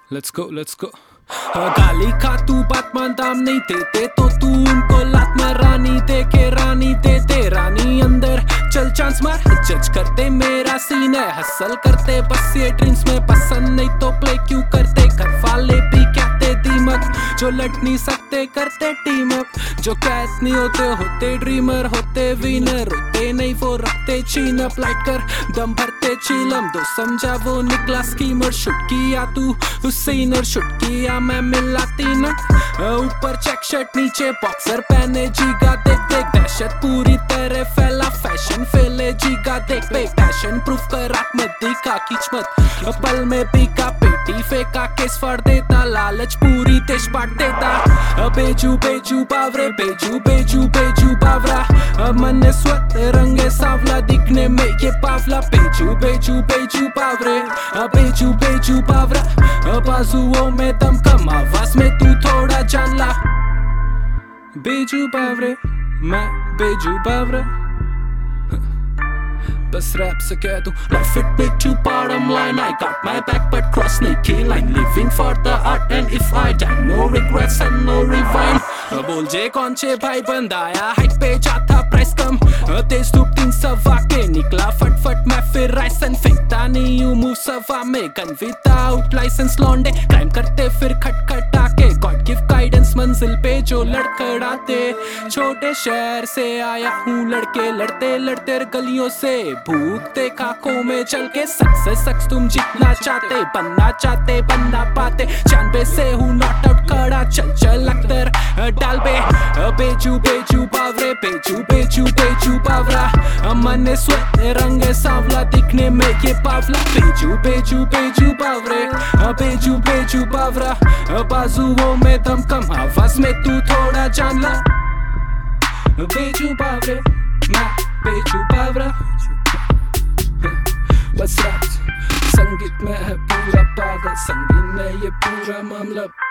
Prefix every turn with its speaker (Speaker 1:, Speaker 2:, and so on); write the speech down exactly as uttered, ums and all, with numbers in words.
Speaker 1: Let's go, let's go. गाली खा तू बात मान दाम नहीं देते तो तू उनको लात मार रानी दे के रानी दे दे रानी अंदर चल चांस मार जज करते मेरा सीन है हसल करते बस ये ड्रीम्स में पसंद नहीं तो प्ले क्यों करते घर वाले भी कहते दीमक जो लट नहीं सकते करते टीम अप जो कैच नहीं होते होते ड्रीमर होते विनर होते नहीं वो रखते चीन अप लाइट कर दम भरते चीलम दो समझा वो निकला स्कीमर शुट किया तू हुसैनर शुट किया मैं मिलाती न ऊपर चेक शर्ट नीचे बॉक्सर पहने जीगा देख देख दहशत पूरी तरह फैला फैशन फैले जीगा देख देख पैशन प्रूफ कर रात मत दिखा खींच मत पल में बीका पेटी फेंका केस फाड़ देता लालच पूरी तेज पाट देता बेजू बेजू बावरे बेजू बेजू बेजू बावरा मन स्वत रंगे सावला दिखने में ये पावला बेजू बेजू बेजू बावरे बेजू बेजू बावरा बाजुओं में दम कम आवाज में तू थोड़ा जानला बेजू बावरे मैं बेजू बावरा बस रैप से कह दूं life it big to bottom line I got my back but cross नहीं की line living for the art and if I die no regrets and no rewind बोल जे कौन छे भाई बंदाया हाइट पे जाता प्राइस कम तेज धूप तीन सवा के निकला फट फट मैं फिर राइसन फेंकता नहीं हूँ मुँह सवा में गन विदाउट लाइसेंस लौंडे क्राइम करते फिर खटखटा के गॉड गिव गाइडेंस मंजिल पे जो लड़खड़ाते छोटे शहर से आया हूँ लड़के लड़ते लड़ते गलियों से भूखते खाकों में चल के सक्सेस सक्स तुम जीतना चाहते बनना चाहते बनना पाते जानबे से हूँ नॉट आउट खड़ा चल चल अख्तर डाल बे बेजू बेजू बावरे बेजू बेजू बेजू बावरा मन स्वत रंग सांवला दिखने में ये पावला बेजू बेजू बेजू बावरे बेजू बेजू बावरा बाजुओं में दम कम आवाज में तू थोड़ा जानला बेजू बावरे मैं बेजू बावरा बस रात संगीत में है पूरा पागल संगीत में ये पूरा मामला